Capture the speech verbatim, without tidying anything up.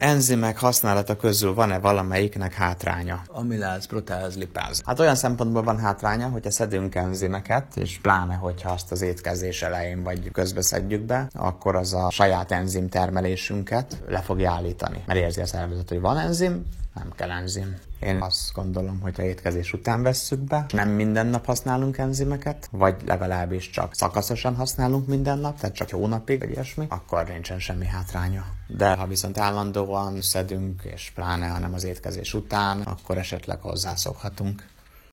enzimek használata közül van-e valamelyiknek hátránya? Amiláz, proteáz, lipáz. Hát olyan szempontból van hátránya, hogyha szedünk enzimeket, és pláne, hogyha azt az étkezés elején vagy közben szedjük be, akkor az a saját enzim termelésünket le fogja állítani. Mert érzi a szervezet, hogy van enzim, nem kell enzim. Én azt gondolom, hogy ha étkezés után vesszük be, nem minden nap használunk enzimeket, vagy legalábbis csak szakaszosan használunk minden nap, tehát csak hónapig, vagy ilyesmi, akkor nincsen semmi hátránya. De ha viszont állandóan szedünk, és pláne, hanem az étkezés után, akkor esetleg hozzászokhatunk.